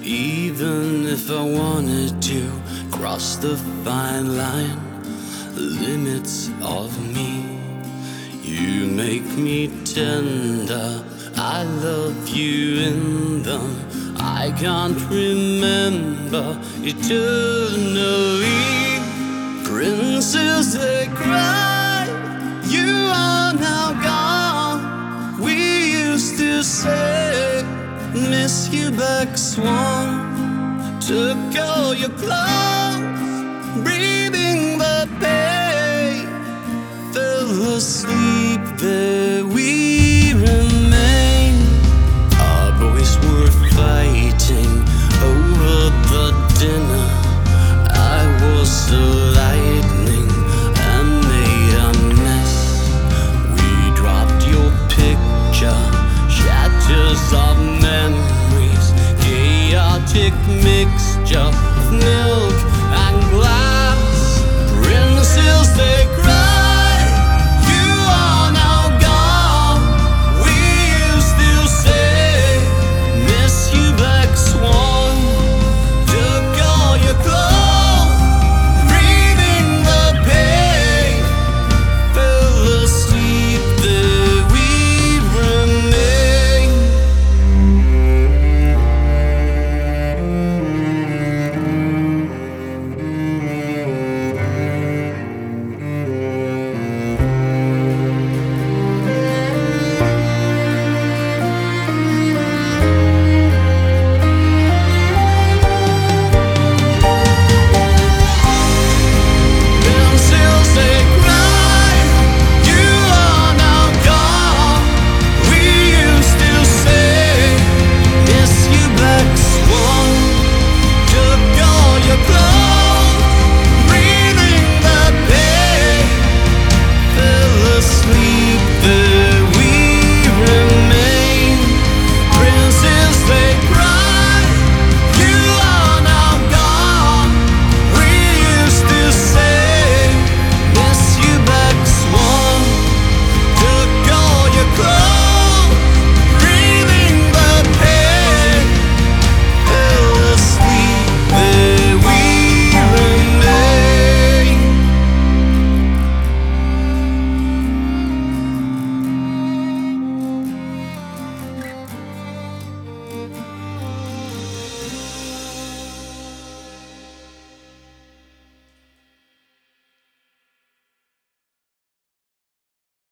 Even if I wanted to cross the fine line, limits of me, you make me tender. I love you in them. I can't remember eternally. Princes, they cry, you are now gone. We used to say, miss you, black swan. Took all your clothes, breathing the pain. Fell asleep, there we remain. Our boys were fighting over the dinner. I was the lightning and made a mess. We dropped your picture, shatters of memories, chaotic mixture of